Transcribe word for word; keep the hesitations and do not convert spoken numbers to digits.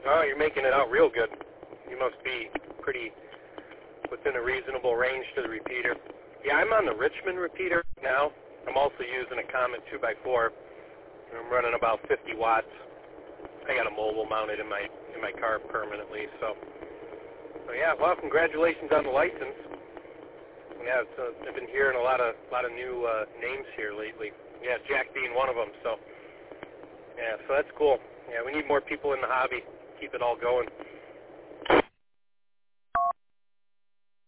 Oh, you're making it out real good. You must be pretty within a reasonable range to the repeater. Yeah, I'm on the Richmond repeater now. I'm also using a Comet two by four. I'm running about fifty watts. I got a mobile mounted in my in my car permanently. So, so yeah. Well, congratulations on the license. Yeah, it's, uh, I've been hearing a lot of lot of new uh, names here lately. Yeah, Jack being one of them. So, yeah, so that's cool. Yeah, we need more people in the hobby. Keep it all going.